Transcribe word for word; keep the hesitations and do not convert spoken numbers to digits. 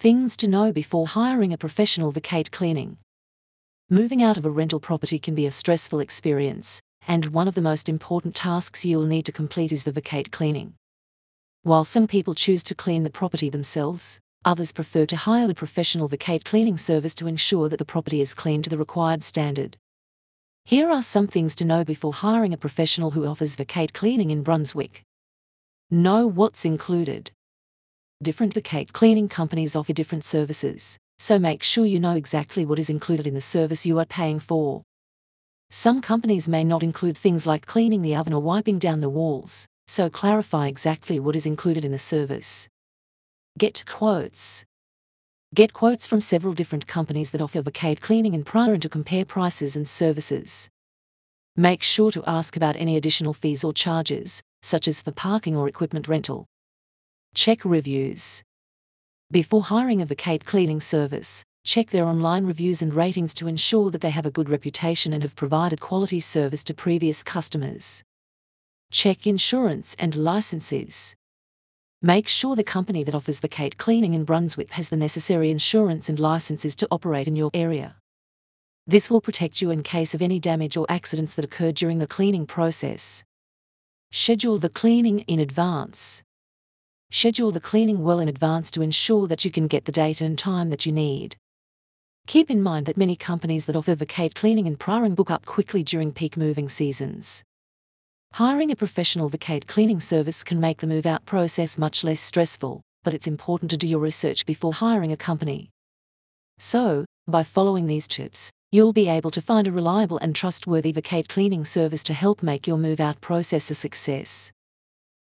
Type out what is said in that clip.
Things to know before hiring a professional vacate cleaning. Moving out of a rental property can be a stressful experience, and one of the most important tasks you'll need to complete is the vacate cleaning. While some people choose to clean the property themselves, others prefer to hire a professional vacate cleaning service to ensure that the property is cleaned to the required standard. Here are some things to know before hiring a professional who offers vacate cleaning in Brunswick. Know what's included. Different vacate cleaning companies offer different services, so make sure you know exactly what is included in the service you are paying for. Some companies may not include things like cleaning the oven or wiping down the walls, so clarify exactly what is included in the service. Get quotes. Get quotes from several different companies that offer vacate cleaning in Prahran to compare prices and services. Make sure to ask about any additional fees or charges, such as for parking or equipment rental. Check reviews. Before hiring a vacate cleaning service, check their online reviews and ratings to ensure that they have a good reputation and have provided quality service to previous customers. Check insurance and licenses. Make sure the company that offers vacate cleaning in Brunswick has the necessary insurance and licenses to operate in your area. This will protect you in case of any damage or accidents that occur during the cleaning process. Schedule the cleaning in advance. Schedule the cleaning well in advance to ensure that you can get the date and time that you need. Keep in mind that many companies that offer vacate cleaning in Prahran book up quickly during peak moving seasons. Hiring a professional vacate cleaning service can make the move-out process much less stressful, but it's important to do your research before hiring a company. So, by following these tips, you'll be able to find a reliable and trustworthy vacate cleaning service to help make your move-out process a success.